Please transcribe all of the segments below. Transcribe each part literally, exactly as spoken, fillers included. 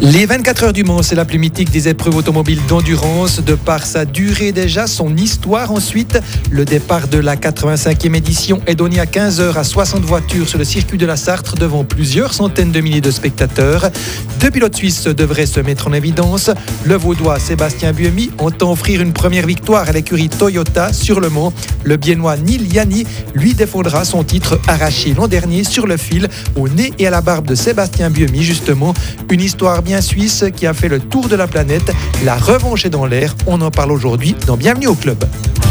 Les vingt-quatre heures du Mans, c'est la plus mythique des épreuves automobiles d'endurance, de par sa durée déjà, son histoire ensuite. Le départ de la quatre-vingt-cinquième édition est donné à quinze heures à soixante voitures sur le circuit de la Sarthe devant plusieurs centaines de milliers de spectateurs. Deux pilotes suisses devraient se mettre en évidence. Le Vaudois Sébastien Buemi entend offrir une première victoire à l'écurie Toyota sur le Mans. Le Biennois Neil Yanni, lui, défendra son titre arraché l'an dernier sur le fil, au nez et à la barbe de Sébastien Buemi justement. Une histoire bien suisse qui a fait le tour de la planète. La revanche est dans l'air. On en parle aujourd'hui dans Bienvenue au Club.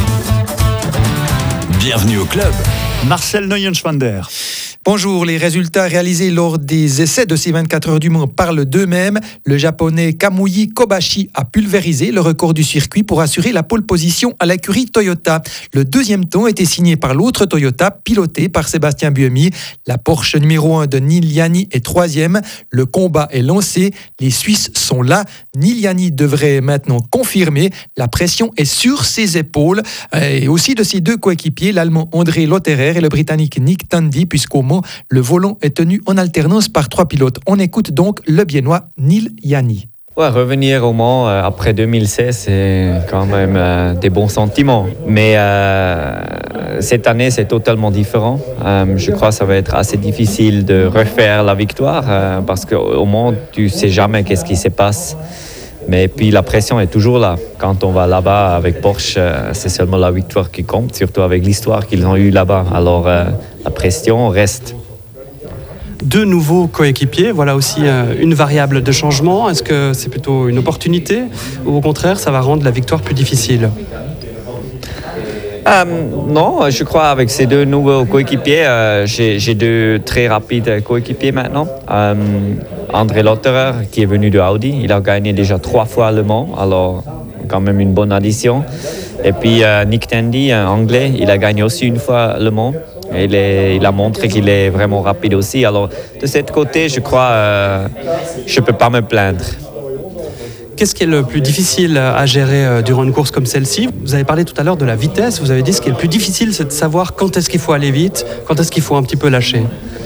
Bienvenue au Club. Marcel Neuenschwander. Bonjour, les résultats réalisés lors des essais de ces vingt-quatre heures du Mans parlent d'eux-mêmes. Le japonais Kamui Kobashi a pulvérisé le record du circuit pour assurer la pole position à l'écurie Toyota. Le deuxième temps était signé par l'autre Toyota, piloté par Sébastien Buemi. La Porsche numéro un de Neil Yanni est troisième. Le combat est lancé. Les Suisses sont là. Neil Yanni devrait maintenant confirmer. La pression est sur ses épaules. Et aussi de ses deux coéquipiers, l'Allemand André Lotterer et le Britannique Nick Tandy, puisqu'au Mans, le volant est tenu en alternance par trois pilotes. On écoute donc le Biennois Neil Yanni. Ouais, revenir au Mans euh, après deux mille seize, c'est quand même euh, des bons sentiments. Mais euh, cette année, c'est totalement différent. Euh, je crois que ça va être assez difficile de refaire la victoire euh, parce qu'au Mans, tu ne sais jamais qu'est-ce qui se passe. Mais puis la pression est toujours là. Quand on va là-bas avec Porsche, euh, c'est seulement la victoire qui compte, surtout avec l'histoire qu'ils ont eue là-bas. Alors euh, la pression reste. Deux nouveaux coéquipiers, voilà aussi euh, une variable de changement. Est-ce que c'est plutôt une opportunité ou au contraire, ça va rendre la victoire plus difficile ? Euh, non, je crois avec ces deux nouveaux coéquipiers, euh, j'ai, j'ai deux très rapides coéquipiers maintenant. Euh, André Lotterer, qui est venu de Audi, il a gagné déjà trois fois Le Mans, alors quand même une bonne addition. Et puis euh, Nick Tandy, un Anglais, il a gagné aussi une fois Le Mans. Il, est, il a montré qu'il est vraiment rapide aussi. Alors de ce côté, je crois, euh, je ne peux pas me plaindre. Qu'est-ce qui est le plus difficile à gérer durant une course comme celle-ci ? Vous avez parlé tout à l'heure de la vitesse. Vous avez dit ce qui est le plus difficile, c'est de savoir quand est-ce qu'il faut aller vite, quand est-ce qu'il faut un petit peu lâcher.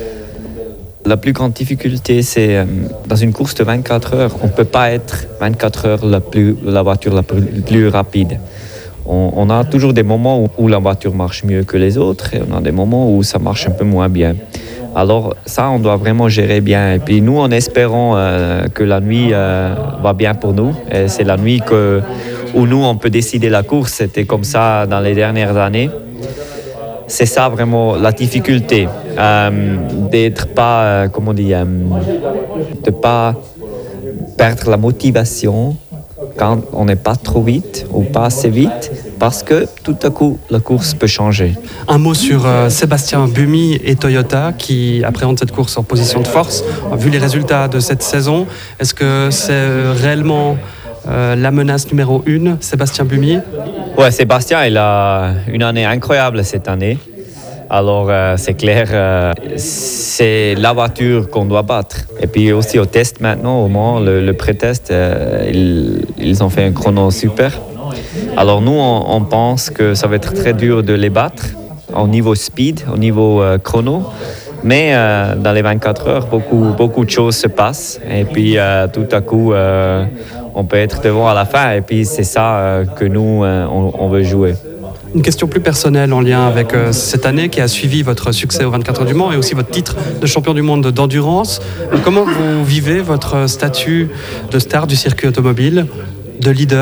La plus grande difficulté, c'est euh, dans une course de vingt-quatre heures, on ne peut pas être vingt-quatre heures la, plus, la voiture la plus, plus rapide. On, on a toujours des moments où, où la voiture marche mieux que les autres et on a des moments où ça marche un peu moins bien. Alors ça, on doit vraiment gérer bien. Et puis nous, en espérant euh, que la nuit euh, va bien pour nous. Et c'est la nuit que, où nous, on peut décider la course. C'était comme ça dans les dernières années. C'est ça vraiment la difficulté. Euh, d'être pas, euh, comment on dit, euh, de pas perdre la motivation quand on n'est pas trop vite ou pas assez vite, parce que tout à coup, la course peut changer. Un mot sur euh, Sébastien Buemi et Toyota qui appréhendent cette course en position de force. Vu les résultats de cette saison, est-ce que c'est réellement euh, la menace numéro une, Sébastien Buemi ? Ouais, Sébastien, il a une année incroyable cette année. Alors, euh, c'est clair, euh, c'est la voiture qu'on doit battre. Et puis aussi au test maintenant, au Mans, le, le pré-test, euh, ils, ils ont fait un chrono super. Alors nous, on, on pense que ça va être très dur de les battre au niveau speed, au niveau euh, chrono. Mais euh, dans les vingt-quatre heures, beaucoup, beaucoup de choses se passent. Et puis euh, tout à coup, euh, on peut être devant à la fin. Et puis c'est ça euh, que nous, euh, on, on veut jouer. Une question plus personnelle en lien avec euh, cette année qui a suivi votre succès aux vingt-quatre heures du Mans et aussi votre titre de champion du monde d'endurance. Comment vous vivez votre statut de star du circuit automobile, de leader ?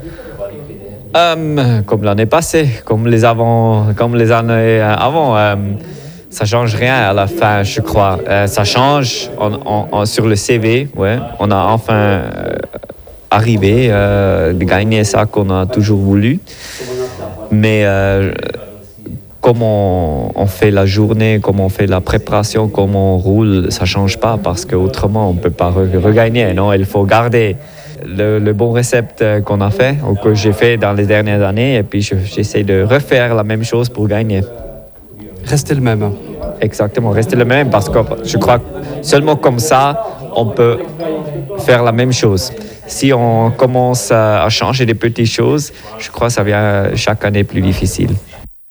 euh, Comme l'année passée, comme les, avant, comme les années avant. Euh, ça ne change rien à la fin, je crois. Euh, ça change en, en, en, sur le C V. Ouais. On a enfin euh, arrivé euh, de gagner ça qu'on a toujours voulu. Mais euh, comment on fait la journée, comment on fait la préparation, comment on roule, ça ne change pas parce qu'autrement, on ne peut pas re- regagner. Non, il faut garder le, le bon recept qu'on a fait ou que j'ai fait dans les dernières années et puis je, j'essaie de refaire la même chose pour gagner. Rester le même. Exactement, rester le même parce que je crois que seulement comme ça, on peut faire la même chose. Si on commence à changer des petites choses, je crois que ça devient chaque année plus difficile.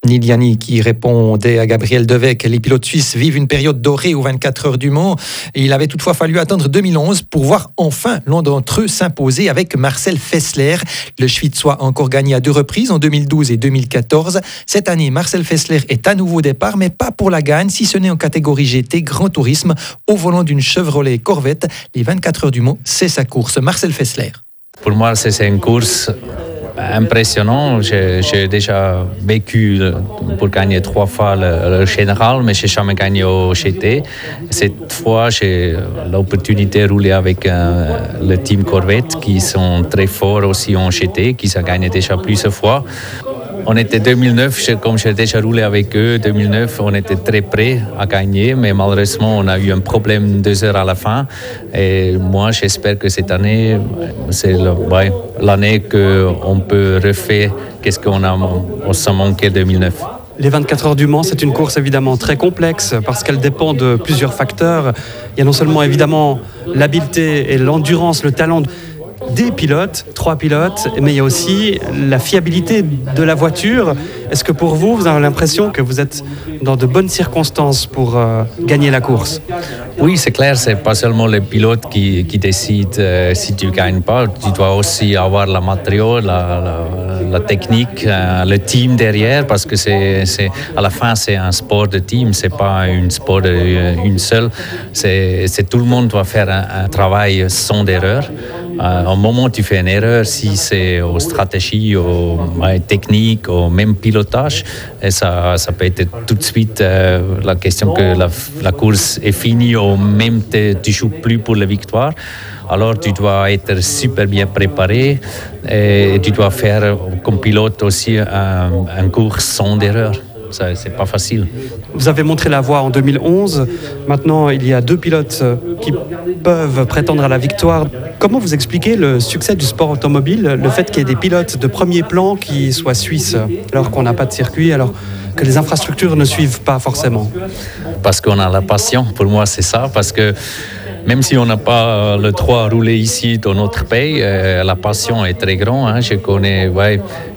Nil Jani qui répondait à Gabriel Devecq. Les pilotes suisses vivent une période dorée aux vingt-quatre heures du Mans. Et il avait toutefois fallu attendre deux mille onze pour voir enfin l'un d'entre eux s'imposer avec Marcel Fessler. Le Schwitzois a encore gagné à deux reprises, en deux mille douze et deux mille quatorze. Cette année, Marcel Fessler est à nouveau au départ, mais pas pour la gagne, si ce n'est en catégorie G T, Grand Tourisme, au volant d'une Chevrolet Corvette. Les vingt-quatre heures du Mans, c'est sa course. Marcel Fessler. Pour moi, c'est une course impressionnant. J'ai, j'ai déjà vécu pour gagner trois fois le, le général, mais je n'ai jamais gagné au G T. Cette fois, j'ai l'opportunité de rouler avec euh, le team Corvette, qui sont très forts aussi en G T, qui ont gagné déjà plusieurs fois. On était deux mille neuf, comme j'ai déjà roulé avec eux, deux mille neuf, on était très prêts à gagner, mais malheureusement, on a eu un problème deux heures à la fin. Et moi, j'espère que cette année, c'est le, ouais, l'année qu'on peut refaire qu'est-ce qu'on a, on s'en manquait deux mille neuf. Les vingt-quatre heures du Mans, c'est une course évidemment très complexe parce qu'elle dépend de plusieurs facteurs. Il y a non seulement évidemment l'habileté et l'endurance, le talent des pilotes, trois pilotes, mais il y a aussi la fiabilité de la voiture. Est-ce que pour vous, vous avez l'impression que vous êtes dans de bonnes circonstances pour euh, gagner la course? Oui, c'est clair, c'est pas seulement les pilotes qui, qui décident euh, si tu gagnes pas. Tu dois aussi avoir la matériau, la, la, la technique, euh, le team derrière, parce que c'est, c'est, à la fin, c'est un sport de team, c'est pas un sport d'une seule. C'est, c'est tout le monde doit faire un, un travail sans erreur. Euh, au moment où tu fais une erreur, si c'est aux stratégies, aux ouais, techniques, au même pilotage, et ça, ça peut être tout de suite euh, la question que la, la course est finie ou même te, tu ne joues plus pour la victoire. Alors tu dois être super bien préparé et tu dois faire comme pilote aussi un, un course sans erreur. Ça, c'est pas facile. Vous avez montré la voie en deux mille onze. Maintenant, il y a deux pilotes qui peuvent prétendre à la victoire. Comment vous expliquez le succès du sport automobile, le fait qu'il y ait des pilotes de premier plan qui soient suisses, alors qu'on n'a pas de circuit, alors que les infrastructures ne suivent pas forcément? Parce qu'on a la passion. Pour moi, c'est ça. Parce que même si on n'a pas le droit à rouler ici dans notre pays, euh, la passion est très grande. Hein. Je connais, ouais,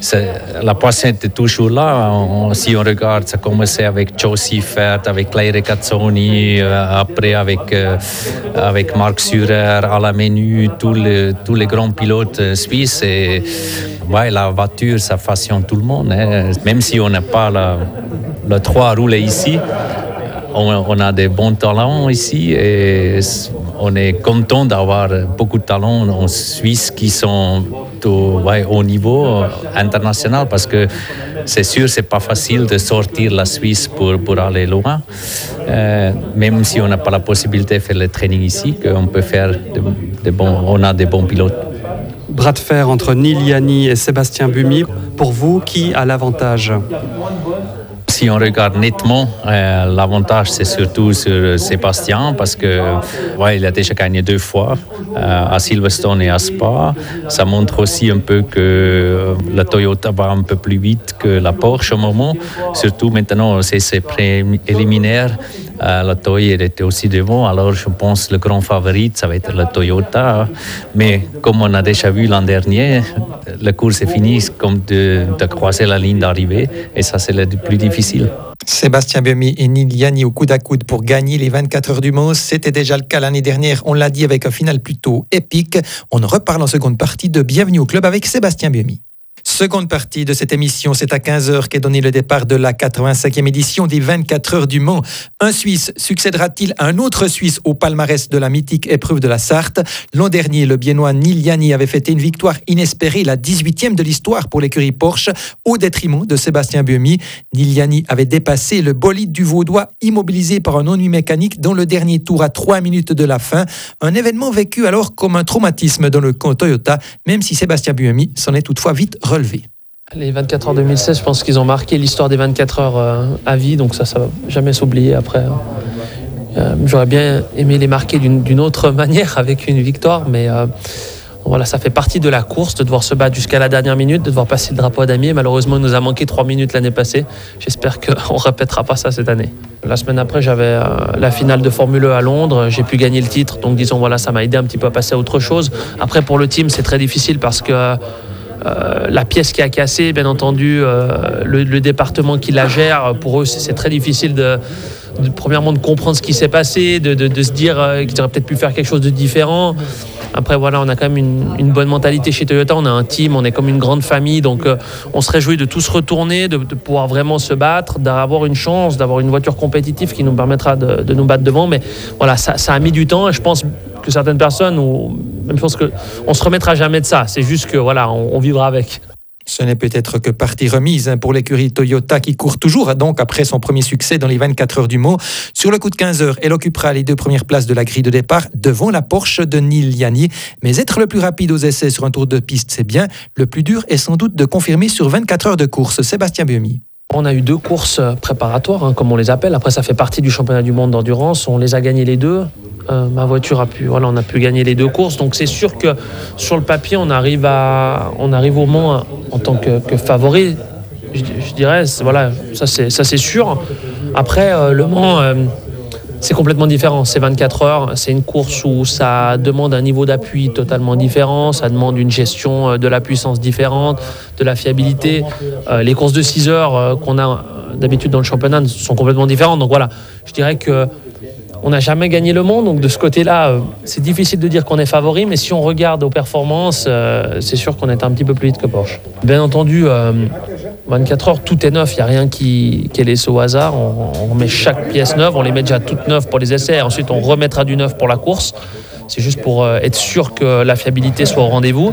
la passion est toujours là. On, si on regarde, ça a commencé avec Joe Seifert, avec Claire Regazzoni, euh, après avec, euh, avec Marc Surer, Alain Menu, tous les, tous les grands pilotes suisses. Et, ouais, la voiture, ça fascine tout le monde. Hein. Même si on n'a pas la, le droit à rouler ici, on a des bons talents ici et on est content d'avoir beaucoup de talents en Suisse qui sont au, ouais, au niveau international parce que c'est sûr c'est pas facile de sortir la Suisse pour, pour aller loin. Euh, même si on n'a pas la possibilité de faire le training ici, qu'on peut faire de, de bons, on a des bons pilotes. Bras de fer entre Nil Jani et Sébastien Buemi. Pour vous, qui a l'avantage? Si on regarde nettement, euh, l'avantage c'est surtout sur Sébastien parce que ouais, il a déjà gagné deux fois euh, à Silverstone et à Spa. Ça montre aussi un peu que la Toyota va un peu plus vite que la Porsche au moment. Surtout maintenant, c'est ses préliminaires. Euh, la Toyota elle était aussi devant. Alors je pense que le grand favori, ça va être la Toyota. Mais comme on a déjà vu l'an dernier, la course est finie comme de, de croiser la ligne d'arrivée. Et ça, c'est le plus difficile. Sébastien Buemi et Nil Jani au coude à coude pour gagner les vingt-quatre heures du Mans. C'était déjà le cas l'année dernière, on l'a dit, avec un final plutôt épique. On en reparle en seconde partie de Bienvenue au club avec Sébastien Buemi. Seconde partie de cette émission, c'est à quinze heures qu'est donné le départ de la quatre-vingt-cinquième édition des vingt-quatre heures du Mans. Un Suisse succédera-t-il à un autre Suisse au palmarès de la mythique épreuve de la Sarthe? L'an dernier, le Biennois Nil Jani avait fêté une victoire inespérée, la dix-huitième de l'histoire pour l'écurie Porsche, au détriment de Sébastien Buemi. Nil Jani avait dépassé le bolide du Vaudois, immobilisé par un ennui mécanique dans le dernier tour à trois minutes de la fin. Un événement vécu alors comme un traumatisme dans le camp Toyota, même si Sébastien Buemi s'en est toutefois vite relevé. Les vingt-quatre heures deux mille seize, je pense qu'ils ont marqué l'histoire des vingt-quatre heures euh, à vie, donc ça, ça va jamais s'oublier après. Euh, j'aurais bien aimé les marquer d'une, d'une autre manière avec une victoire, mais euh, voilà, ça fait partie de la course, de devoir se battre jusqu'à la dernière minute, de devoir passer le drapeau à damier. Malheureusement, il nous a manqué trois minutes l'année passée. J'espère qu'on ne répétera pas ça cette année. La semaine après, j'avais euh, la finale de Formule un à Londres. J'ai pu gagner le titre, donc disons, voilà, ça m'a aidé un petit peu à passer à autre chose. Après, pour le team, c'est très difficile parce que Euh, la pièce qui a cassé, bien entendu, euh, le, le département qui la gère, pour eux, c'est, c'est très difficile de, de, premièrement, de comprendre ce qui s'est passé, de, de, de se dire euh, qu'ils auraient peut-être pu faire quelque chose de différent. Après, voilà, on a quand même une, une bonne mentalité chez Toyota. On a un team, on est comme une grande famille. Donc, euh, on se réjouit de tous retourner, de, de pouvoir vraiment se battre, d'avoir une chance, d'avoir une voiture compétitive qui nous permettra de, de nous battre devant. Mais voilà, ça, ça a mis du temps. Et je pense que certaines personnes, ou même je pense qu'on ne se remettra jamais de ça. C'est juste que, voilà, on, on vivra avec. Ce n'est peut-être que partie remise pour l'écurie Toyota qui court toujours donc après son premier succès dans les vingt-quatre heures du Mans. Sur le coup de quinze heures, elle occupera les deux premières places de la grille de départ devant la Porsche de Neil Liani. Mais être le plus rapide aux essais sur un tour de piste, c'est bien. Le plus dur est sans doute de confirmer sur vingt-quatre heures de course. Sébastien Buemi. On a eu deux courses préparatoires, hein, comme on les appelle. Après, ça fait partie du championnat du monde d'endurance. On les a gagnées les deux. Euh, ma voiture a pu, voilà, on a pu gagner les deux courses. Donc c'est sûr que sur le papier, on arrive à, on arrive au Mans en tant que, que favori. Je, je dirais, c'est, voilà, ça c'est, ça c'est sûr. Après, euh, le Mans, euh, c'est complètement différent. C'est vingt-quatre heures. C'est une course où ça demande un niveau d'appui totalement différent. Ça demande une gestion de la puissance différente, de la fiabilité. Euh, les courses de six heures euh, qu'on a d'habitude dans le championnat sont complètement différentes. Donc voilà, je dirais que on n'a jamais gagné le Mans, donc de ce côté-là, euh, c'est difficile de dire qu'on est favori, mais si on regarde aux performances, euh, c'est sûr qu'on est un petit peu plus vite que Porsche. Bien entendu, euh, vingt-quatre heures, tout est neuf, il n'y a rien qui, qui est laissé au hasard. On, on remet chaque pièce neuve, on les met déjà toutes neuves pour les essais, ensuite on remettra du neuf pour la course. C'est juste pour euh, être sûr que la fiabilité soit au rendez-vous.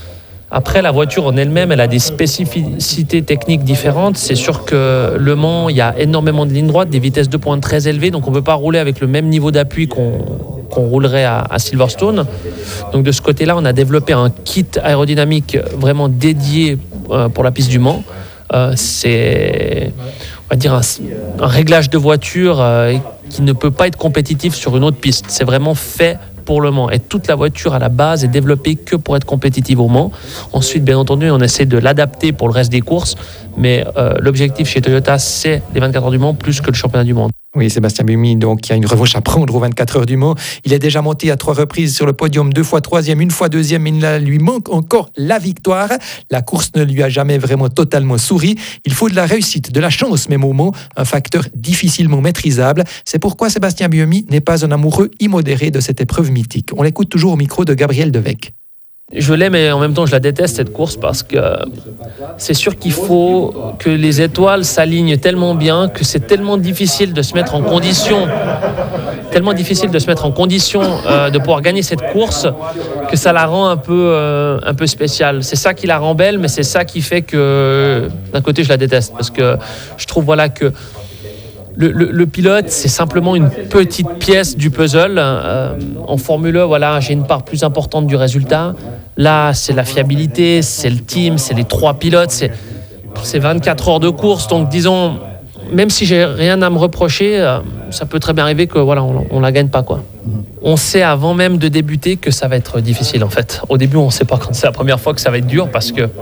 Après, la voiture en elle-même, elle a des spécificités techniques différentes. C'est sûr que Le Mans, il y a énormément de lignes droites, des vitesses de pointe très élevées, donc on ne peut pas rouler avec le même niveau d'appui qu'on, qu'on roulerait à, à Silverstone. Donc de ce côté-là, on a développé un kit aérodynamique vraiment dédié euh, pour la piste du Mans. Euh, c'est, on va dire, un, un réglage de voiture euh, qui ne peut pas être compétitif sur une autre piste. C'est vraiment fait pour le Mans. Et toute la voiture à la base est développée que pour être compétitive au Mans. Ensuite, bien entendu, on essaie de l'adapter pour le reste des courses. Mais euh, l'objectif chez Toyota, c'est les vingt-quatre heures du Mans plus que le championnat du monde. Oui, Sébastien Buemi, donc il y a une revanche à prendre aux vingt-quatre heures du Mans. Il est déjà monté à trois reprises sur le podium, deux fois troisième, une fois deuxième, mais il lui manque encore la victoire. La course ne lui a jamais vraiment totalement souri. Il faut de la réussite, de la chance même au Mans, un facteur difficilement maîtrisable. C'est pourquoi Sébastien Buemi n'est pas un amoureux immodéré de cette épreuve mythique. On l'écoute toujours au micro de Gabriel Devecq. Je l'aime et en même temps je la déteste cette course parce que c'est sûr qu'il faut que les étoiles s'alignent tellement bien que c'est tellement difficile de se mettre en condition, tellement difficile de se mettre en condition euh, de pouvoir gagner cette course que ça la rend un peu, euh, un peu spéciale. C'est ça qui la rend belle, mais c'est ça qui fait que d'un côté je la déteste parce que je trouve voilà que Le, le, le pilote, c'est simplement une petite pièce du puzzle. Euh, en Formule un, voilà, j'ai une part plus importante du résultat. Là, c'est la fiabilité, c'est le team, c'est les trois pilotes, c'est, c'est vingt-quatre heures de course. Donc, disons, même si j'ai rien à me reprocher, euh, ça peut très bien arriver que voilà, on, on la gagne pas, quoi. On sait avant même de débuter que ça va être difficile, en fait. Au début, on ne sait pas quand c'est la première fois que ça va être dur parce que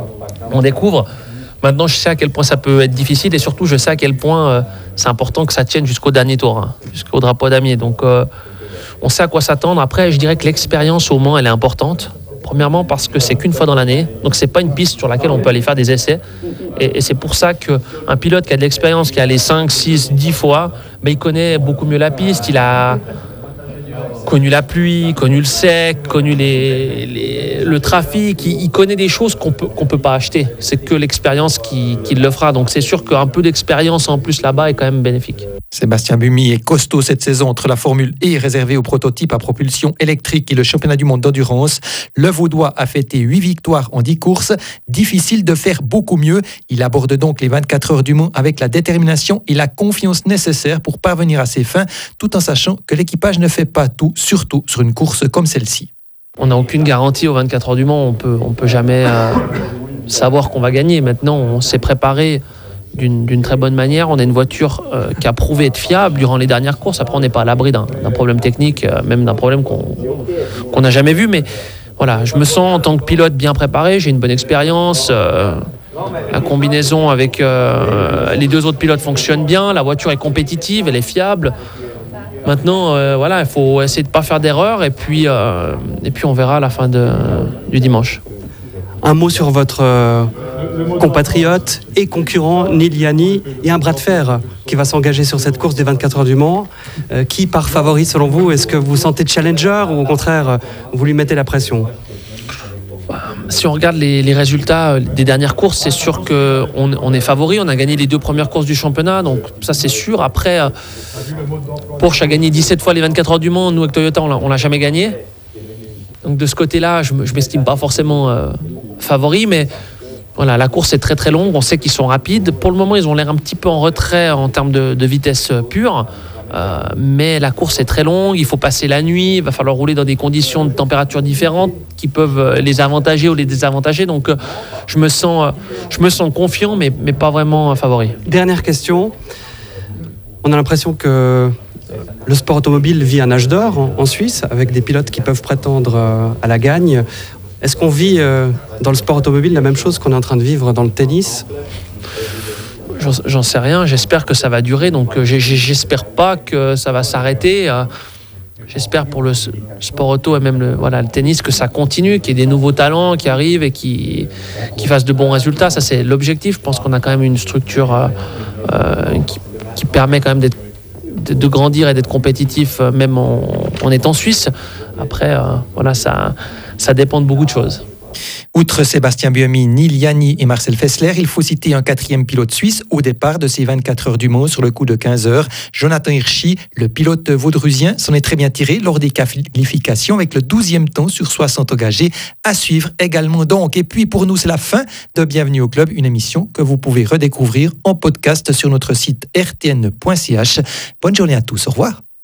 on découvre. Maintenant, je sais à quel point ça peut être difficile et surtout, je sais à quel point euh, c'est important que ça tienne jusqu'au dernier tour, hein, jusqu'au drapeau damier. Donc, euh, on sait à quoi s'attendre. Après, je dirais que l'expérience au Mans, elle est importante. Premièrement, parce que c'est qu'une fois dans l'année. Donc, c'est pas une piste sur laquelle on peut aller faire des essais. Et, et c'est pour ça qu'un pilote qui a de l'expérience, qui a allé cinq, six, dix fois, ben, il connaît beaucoup mieux la piste. Il a connu la pluie, connu le sec, connu les, les, le trafic, il, il connaît des choses qu'on peut, qu'on peut pas acheter. C'est que l'expérience qui, qui le fera. Donc c'est sûr qu'un peu d'expérience en plus là-bas est quand même bénéfique. Sébastien Buemi est costaud cette saison entre la Formule E réservée aux prototypes à propulsion électrique et le championnat du monde d'endurance. Le Vaudois a fêté huit victoires en dix courses. Difficile de faire beaucoup mieux. Il aborde donc les vingt-quatre heures du Mans avec la détermination et la confiance nécessaires pour parvenir à ses fins, tout en sachant que l'équipage ne fait pas tout, surtout sur une course comme celle-ci. On n'a aucune garantie aux vingt-quatre heures du Mans. On peut, on peut jamais euh, savoir qu'on va gagner. Maintenant, on s'est préparé D'une, d'une très bonne manière. On a une voiture euh, qui a prouvé être fiable durant les dernières courses. Après, on n'est pas à l'abri d'un, d'un problème technique, euh, même d'un problème qu'on qu'on n'a jamais vu. Mais voilà, je me sens en tant que pilote bien préparé. J'ai une bonne expérience. Euh, la combinaison avec euh, les deux autres pilotes fonctionne bien. La voiture est compétitive, elle est fiable. Maintenant, euh, voilà, il faut essayer de ne pas faire d'erreur. Et puis, euh, et puis, on verra à la fin de, du dimanche. Un mot sur votre euh, compatriote et concurrent Neil Yanni. Il y a un bras de fer qui va s'engager sur cette course des vingt-quatre heures du Mans. Euh, qui part favori selon vous? Est-ce que vous vous sentez challenger ou au contraire vous lui mettez la pression? Si on regarde les, les résultats des dernières courses, c'est sûr qu'on on est favori. On a gagné les deux premières courses du championnat, donc ça c'est sûr. Après, Porsche a gagné dix-sept fois les vingt-quatre heures du Mans. Nous, avec Toyota, on ne l'a jamais gagné. Donc de ce côté-là, je ne m'estime pas forcément euh, favori, mais voilà, la course est très très longue. On sait qu'ils sont rapides. Pour le moment, ils ont l'air un petit peu en retrait en termes de, de vitesse pure. Euh, mais la course est très longue, il faut passer la nuit, il va falloir rouler dans des conditions de température différentes qui peuvent les avantager ou les désavantager. Donc euh, je, me sens, euh, je me sens confiant, mais, mais pas vraiment euh, favori. Dernière question. On a l'impression que le sport automobile vit un âge d'or en, en Suisse, avec des pilotes qui peuvent prétendre euh, à la gagne. Est-ce qu'on vit euh, dans le sport automobile la même chose qu'on est en train de vivre dans le tennis ? J'en, j'en sais rien, j'espère que ça va durer, donc euh, j'espère pas que ça va s'arrêter. Euh, j'espère pour le sport auto et même le, voilà, le tennis que ça continue, qu'il y ait des nouveaux talents qui arrivent et qui, qui fassent de bons résultats. Ça, c'est l'objectif. Je pense qu'on a quand même une structure euh, euh, qui, qui permet quand même d'être, de, de grandir et d'être compétitif, euh, même en, en étant suisse. Après, euh, voilà, ça, ça dépend de beaucoup de choses. Outre Sébastien Buemi, Neil Yanni et Marcel Fessler, il faut citer un quatrième pilote suisse au départ de ces vingt-quatre heures du Mans sur le coup de quinze heures. Jonathan Hirschi, le pilote vaudrusien, s'en est très bien tiré lors des qualifications avec le douzième temps sur soixante engagés. À suivre également donc. Et puis pour nous, c'est la fin de Bienvenue au Club, une émission que vous pouvez redécouvrir en podcast sur notre site r t n point c h. Bonne journée à tous, au revoir.